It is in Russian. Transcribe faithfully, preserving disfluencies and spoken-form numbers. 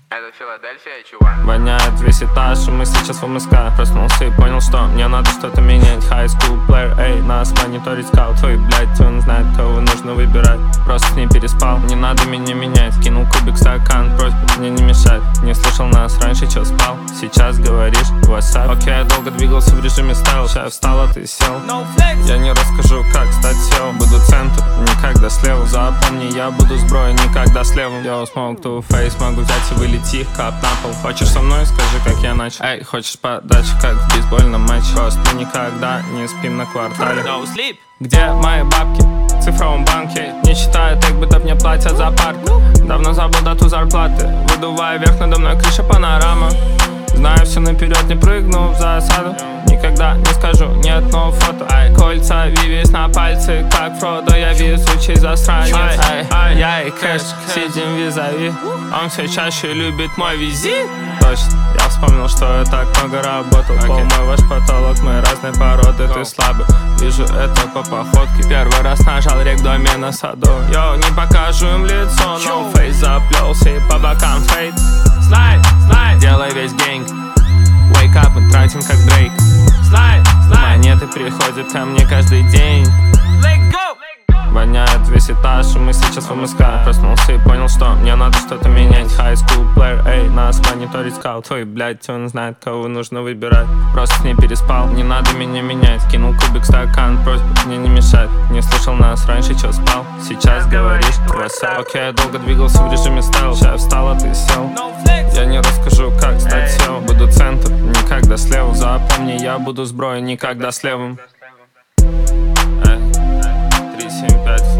Это Филадельфия, чувак. Воняет весь этаж, и мы сейчас в МСК. Проснулся и понял, что мне надо что-то менять. High school player, эй, нас мониторит скаут. Ой, блядь, он знает, кого нужно выбирать. Просто не переспал, не надо меня менять. Кинул кубик в стакан, просьба мне не мешать. Не слышал нас раньше, чё спал? Сейчас говоришь, WhatsApp. Окей, я долго двигался в режиме стайл. Сейчас встал, а ты сел. Я не расскажу, как стать сео. Буду центр, никогда слева. Запомни, я буду сброя, никогда слева. Yo, smoke to face, могу взять и вылететь. Кап на пол. Хочешь со мной? Скажи, как я начал. Эй, хочешь подачи, как в бейсбольном матче? Просто никогда не спим на квартале. No sleep. Где мои бабки? В цифровом банке. Не считаю так, будто мне платят за парк. Давно забыл дату зарплаты. Выдувая вверх, надо мной крыша панорама. Знаю все наперед, не прыгну в засаду. Никогда не скажу нет, но фото. Ай, кольца, вивис на пальце, как Фродо. Я везучий засранец. Ай, ай, я и Кэш сидим визави. Он все чаще любит мой визит. Точно, я вспомнил, что я так много работал. Okay. Пол мой ваш потолок, мы разной породы. Go. Ты слабый, вижу это по походке. Первый раз нажал рек в доме на саду. Йоу, не покажу им лицо, но фейс заплелся и по бокам фейт. Слайд, слайд, делай весь гэнг. Wake up и тратим как Дрейк. Слайд, слайд, монеты приходят ко мне каждый день. Let go. Воняет весь этаж, и мы сейчас в МСК. Проснулся и понял, что мне надо что-то менять. High school player, эй, нас мониторит скаут. Ой, блядь, он знает, кого нужно выбирать. Просто не переспал, не надо меня менять. Кинул кубик в стакан, просьба мне не мешать. Не слышал нас раньше, чё спал? Сейчас говоришь, WhatsApp. Окей, я долго двигался в режиме стайл. Сейчас встал, а ты сел. Я не расскажу, как стать сео. Буду центр, никогда слева. Запомни, я буду сброя, никогда с левым. семь пять